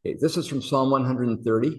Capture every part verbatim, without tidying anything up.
Okay, this is from Psalm one hundred thirty.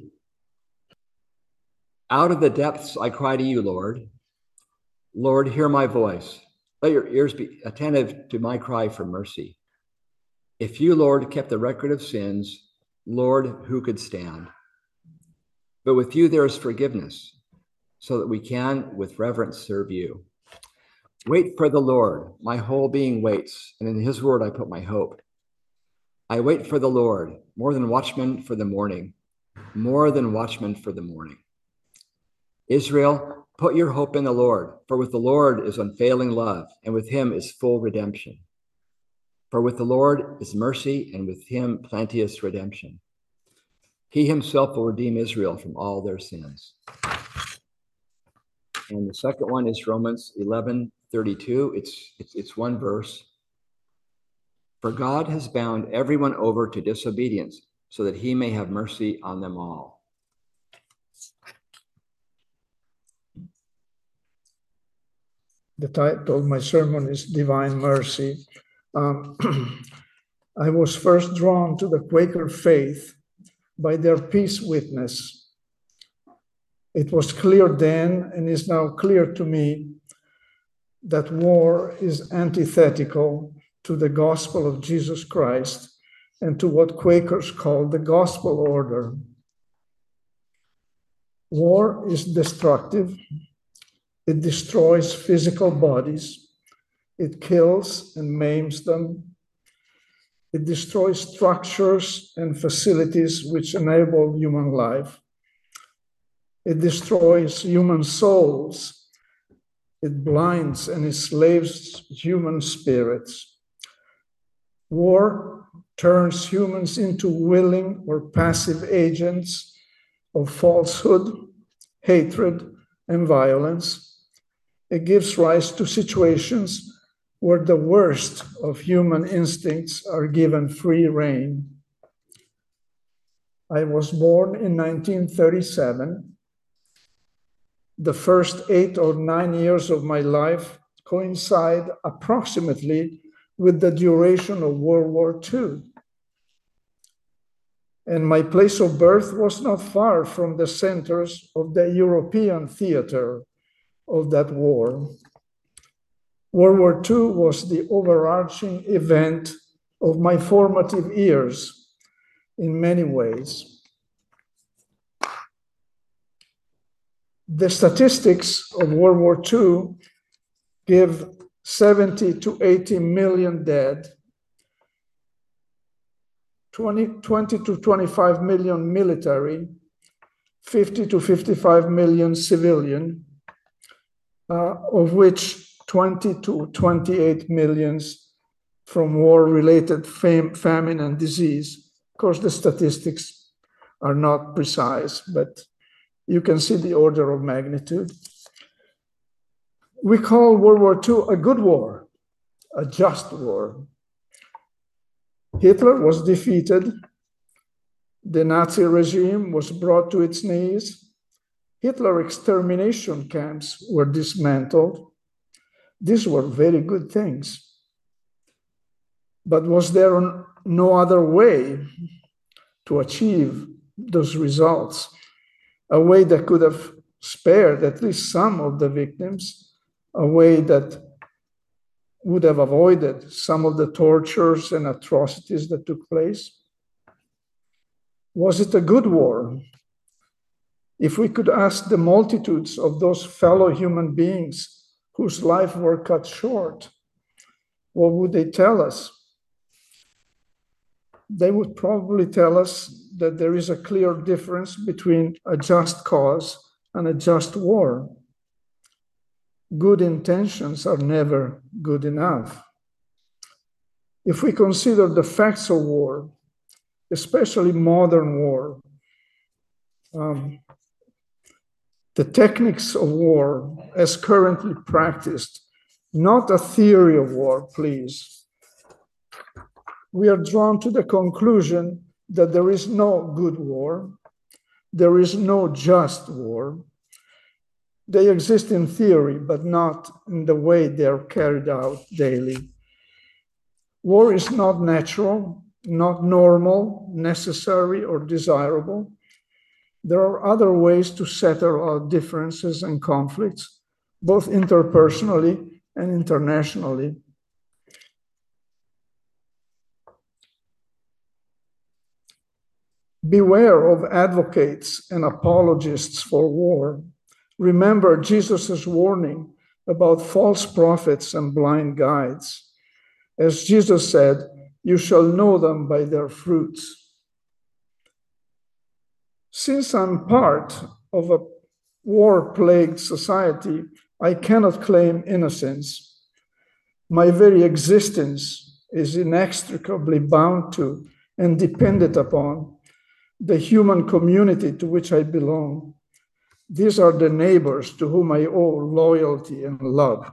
Out of the depths I cry to you, Lord. Lord, hear my voice. Let your ears be attentive to my cry for mercy. If you, Lord, kept the record of sins, Lord, who could stand? But with you there is forgiveness, so that we can with reverence serve you. Wait for the Lord. My whole being waits, and in his word I put my hope. I wait for the Lord, more than watchmen for the morning, more than watchmen for the morning. Israel, put your hope in the Lord, for with the Lord is unfailing love, and with him is full redemption. For with the Lord is mercy, and with him plenteous redemption. He himself will redeem Israel from all their sins. And the second one is Romans eleven thirty-two. It's, it's, it's one verse. For God has bound everyone over to disobedience, so that he may have mercy on them all. The title of my sermon is Divine Mercy. Um, I was first drawn to the Quaker faith by their peace witness. It was clear then, and is now clear to me, that war is antithetical to the gospel of Jesus Christ and to what Quakers call the gospel order. War is destructive. It destroys physical bodies. It kills and maims them. It destroys structures and facilities which enable human life. It destroys human souls. It blinds and enslaves human spirits. War turns humans into willing or passive agents of falsehood, hatred, and violence. It gives rise to situations where the worst of human instincts are given free rein. I was born in nineteen thirty-seven. The first eight or nine years of my life coincide approximately with the duration of World War Two. And my place of birth was not far from the centers of the European theater of that war. World War Two was the overarching event of my formative years in many ways. The statistics of World War Two give seventy to eighty million dead, twenty, twenty to twenty-five million military, fifty to fifty-five million civilian, uh, of which twenty to twenty-eight millions from war-related fam- famine and disease. Of course, the statistics are not precise, but you can see the order of magnitude. We call World War Two a good war, a just war. Hitler was defeated. The Nazi regime was brought to its knees. Hitler extermination camps were dismantled. These were very good things. But was there no other way to achieve those results? A way that could have spared at least some of the victims, a way that would have avoided some of the tortures and atrocities that took place? Was it a good war? If we could ask the multitudes of those fellow human beings whose lives were cut short, what would they tell us? They would probably tell us that there is a clear difference between a just cause and a just war. Good intentions are never good enough. If we consider the facts of war, especially modern war, um, the techniques of war as currently practiced, not a theory of war, please, we are drawn to the conclusion that there is no good war, there is no just war. They exist in theory, but not in the way they are carried out daily. War is not natural, not normal, necessary, or desirable. There are other ways to settle our differences and conflicts, both interpersonally and internationally. Beware of advocates and apologists for war. Remember Jesus' warning about false prophets and blind guides. As Jesus said, you shall know them by their fruits. Since I'm part of a war-plagued society, I cannot claim innocence. My very existence is inextricably bound to and dependent upon the human community to which I belong. These are the neighbors to whom I owe loyalty and love.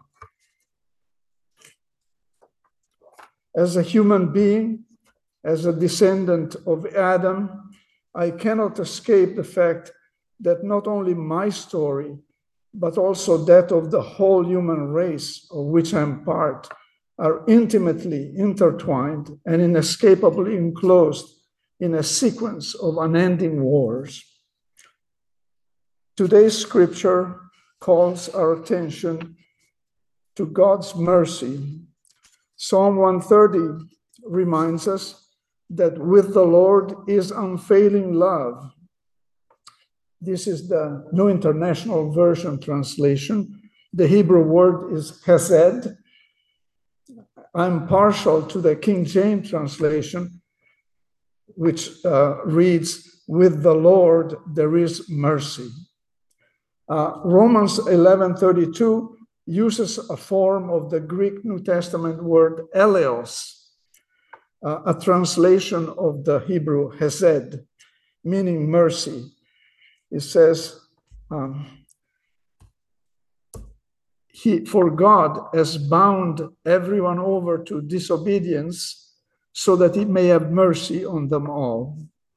As a human being, as a descendant of Adam, I cannot escape the fact that not only my story, but also that of the whole human race of which I'm part, are intimately intertwined and inescapably enclosed in a sequence of unending wars. Today's scripture calls our attention to God's mercy. Psalm one thirty reminds us that with the Lord is unfailing love. This is the New International Version translation. The Hebrew word is hesed. I'm partial to the King James translation, which uh, reads, with the Lord there is mercy. Uh, Romans eleven thirty-two uses a form of the Greek New Testament word eleos, uh, a translation of the Hebrew hesed, meaning mercy. It says, um, he, for God has bound everyone over to disobedience so that he may have mercy on them all.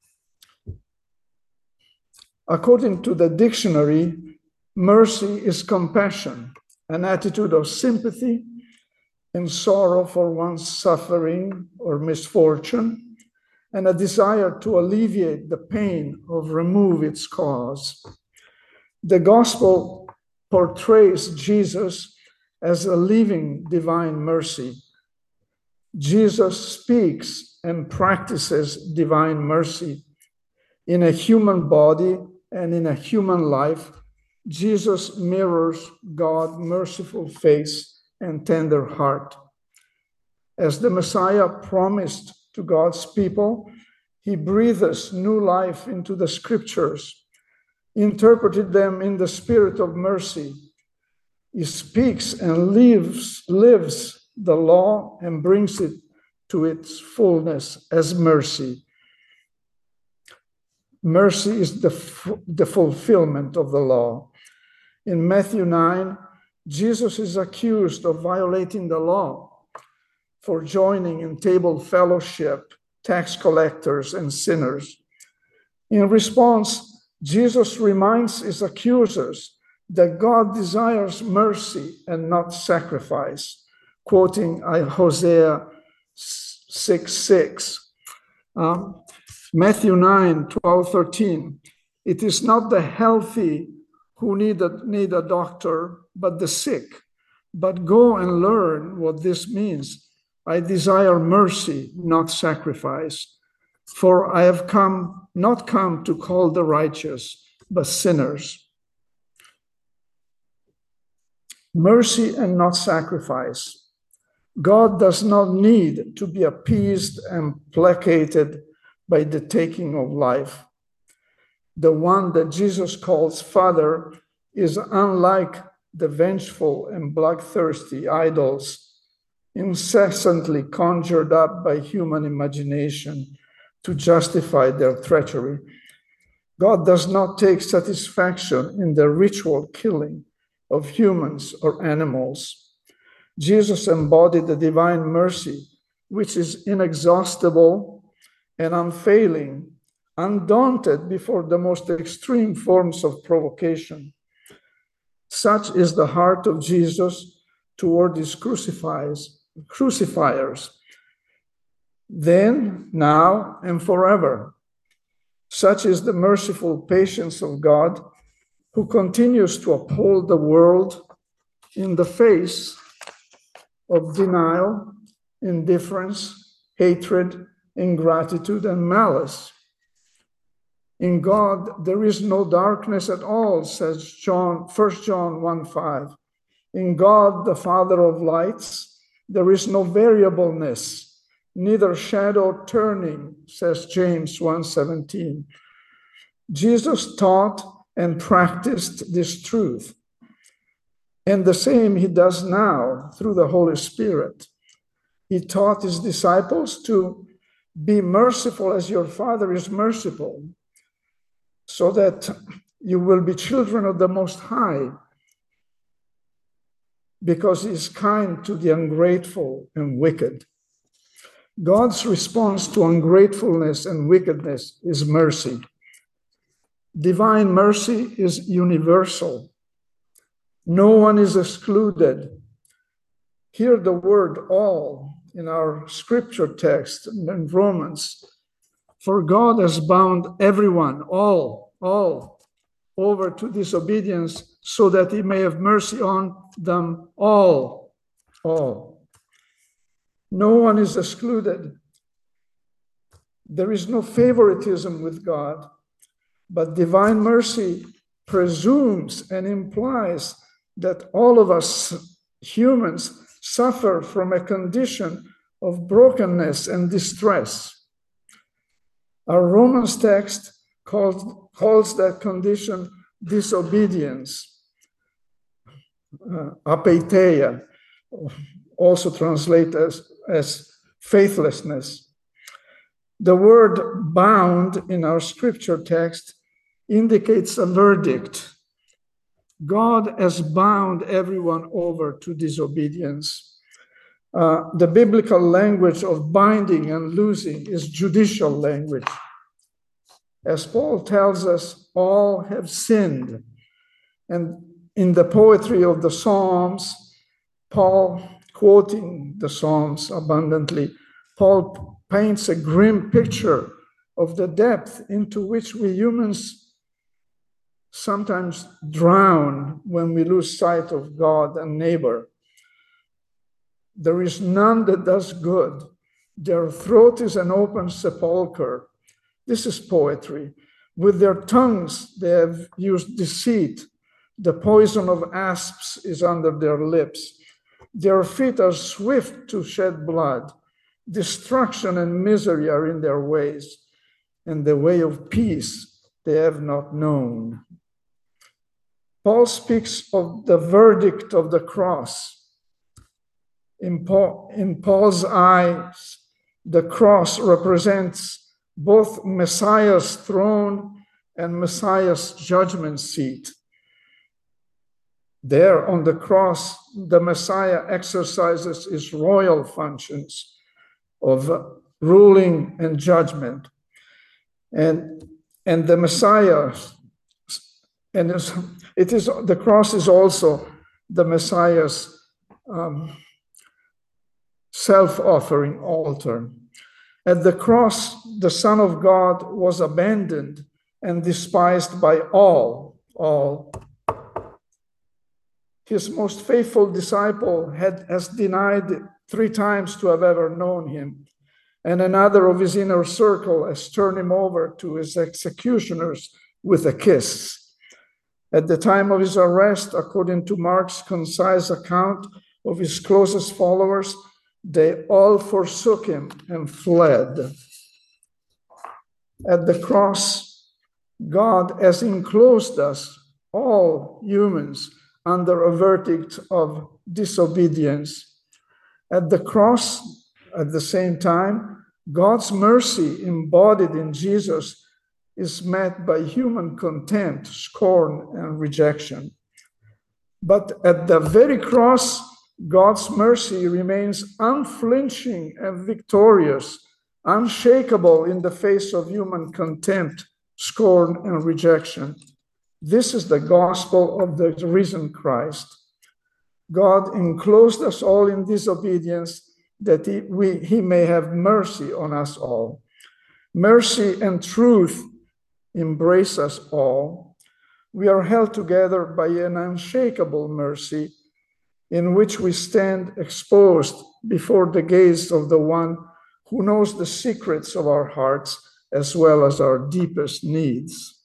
According to the dictionary, mercy is compassion, an attitude of sympathy and sorrow for one's suffering or misfortune, and a desire to alleviate the pain or remove its cause. The gospel portrays Jesus as a living divine mercy. Jesus speaks and practices divine mercy. In a human body and in a human life, Jesus mirrors God's merciful face and tender heart. As the Messiah promised to God's people, he breathes new life into the scriptures, interpreted them in the spirit of mercy. He speaks and lives, lives the law and brings it to its fullness as mercy. Mercy is the, the fulfillment of the law. In Matthew nine, Jesus is accused of violating the law for joining in table fellowship, tax collectors, and sinners. In response, Jesus reminds his accusers that God desires mercy and not sacrifice, quoting Hosea six six. Um, Matthew nine, twelve, thirteen. It is not the healthy who need a, need a doctor, but the sick. But go and learn what this means. I desire mercy, not sacrifice. For I have come, not come to call the righteous, but sinners. Mercy and not sacrifice. God does not need to be appeased and placated by the taking of life. The one that Jesus calls Father is unlike the vengeful and bloodthirsty idols incessantly conjured up by human imagination to justify their treachery. God does not take satisfaction in the ritual killing of humans or animals. Jesus embodied the divine mercy, which is inexhaustible and unfailing, undaunted before the most extreme forms of provocation. Such is the heart of Jesus toward his crucifiers. crucifiers. then, now, and forever. Such is the merciful patience of God, who continues to uphold the world in the face of denial, indifference, hatred, ingratitude, and malice. In God, there is no darkness at all, says John, First John one five. In God, the Father of lights, there is no variableness, neither shadow turning, says James one seventeen. Jesus taught and practiced this truth, and the same he does now through the Holy Spirit. He taught his disciples to be merciful as your Father is merciful, so that you will be children of the Most High, because he is kind to the ungrateful and wicked. God's response to ungratefulness and wickedness is mercy. Divine mercy is universal. No one is excluded. Hear the word all in our scripture text in Romans. For God has bound everyone, all, all, over to disobedience, so that he may have mercy on them all, all. No one is excluded. There is no favoritism with God, but divine mercy presumes and implies that all of us humans suffer from a condition of brokenness and distress. Our Romans text calls, calls that condition disobedience, uh, apeiteia, also translated as, as faithlessness. The word bound in our scripture text indicates a verdict. God has bound everyone over to disobedience. Uh, the biblical language of binding and loosing is judicial language. As Paul tells us, all have sinned. And in the poetry of the Psalms, Paul, quoting the Psalms abundantly, Paul paints a grim picture of the depth into which we humans sometimes drown when we lose sight of God and neighbor. There is none that does good. Their throat is an open sepulchre. This is poetry. With their tongues they have used deceit. The poison of asps is under their lips. Their feet are swift to shed blood. Destruction and misery are in their ways, and the way of peace they have not known. Paul speaks of the verdict of the cross. In, Paul, in Paul's eyes, the cross represents both Messiah's throne and Messiah's judgment seat. There on the cross, the Messiah exercises his royal functions of ruling and judgment. And, and the Messiah, and it is the cross is also the Messiah's um, self-offering altar. At the cross, the Son of God was abandoned and despised by all, all. His most faithful disciple had, has denied three times to have ever known him, and another of his inner circle has turned him over to his executioners with a kiss. At the time of his arrest, according to Mark's concise account of his closest followers, they all forsook him and fled. At the cross, God has enclosed us, all humans, under a verdict of disobedience. At the cross, at the same time, God's mercy embodied in Jesus is met by human contempt, scorn, and rejection. But at the very cross, God's mercy remains unflinching and victorious, unshakable in the face of human contempt, scorn, and rejection. This is the gospel of the risen Christ. God enclosed us all in disobedience that he, we, he may have mercy on us all. Mercy and truth embrace us all. We are held together by an unshakable mercy in which we stand exposed before the gaze of the one who knows the secrets of our hearts as well as our deepest needs.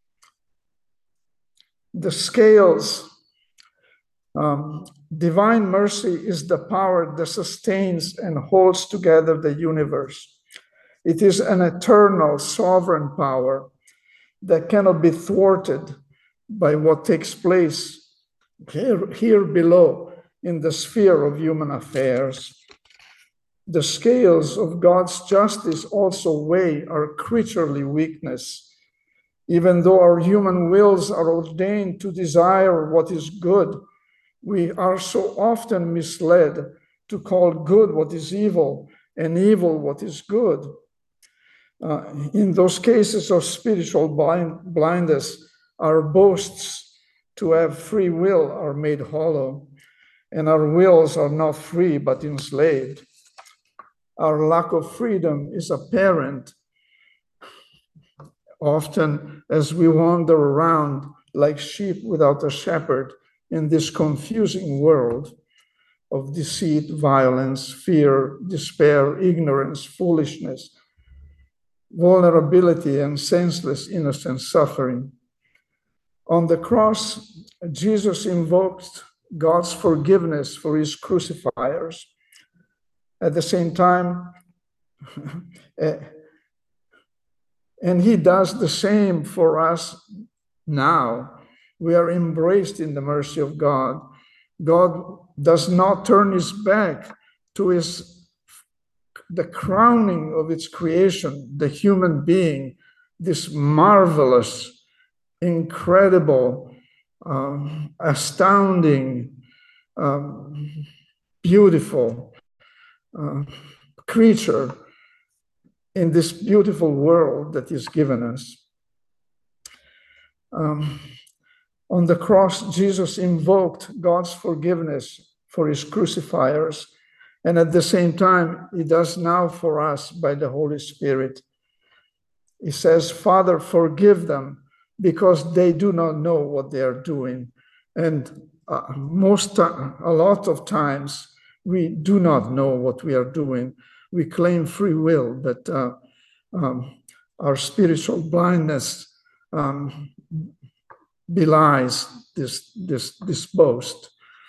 The scales, um, divine mercy is the power that sustains and holds together the universe. It is an eternal, sovereign power that cannot be thwarted by what takes place here, here below in the sphere of human affairs. The scales of God's justice also weigh our creaturely weakness. Even though our human wills are ordained to desire what is good, we are so often misled to call good what is evil and evil what is good. Uh, in those cases of spiritual blind, blindness, our boasts to have free will are made hollow, and our wills are not free but enslaved. Our lack of freedom is apparent often as we wander around like sheep without a shepherd in this confusing world of deceit, violence, fear, despair, ignorance, foolishness, vulnerability, and senseless innocent suffering. On the cross, Jesus invoked God's forgiveness for his crucifiers. At the same time, and he does the same for us now. We are embraced in the mercy of God. God does not turn his back to his, the crowning of its creation, the human being, this marvelous, incredible, um, astounding, um, beautiful uh, creature in this beautiful world that is given us. Um, on the cross, Jesus invoked God's forgiveness for his crucifiers, and at the same time, he does now for us by the Holy Spirit. He says, Father, forgive them because they do not know what they are doing. And uh, most, uh, a lot of times, we do not know what we are doing. We claim free will, but uh, um, our spiritual blindness um, belies this, this, this boast.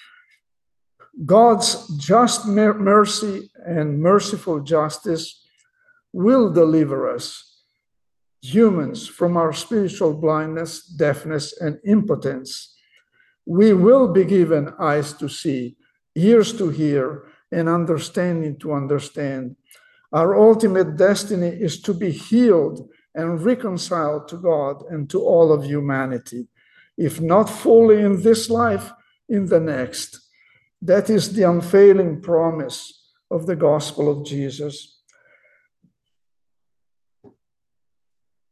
God's just mercy and merciful justice will deliver us, humans, from our spiritual blindness, deafness, and impotence. We will be given eyes to see, ears to hear, and understanding to understand. Our ultimate destiny is to be healed and reconciled to God and to all of humanity, if not fully in this life, in the next. That is the unfailing promise of the gospel of Jesus.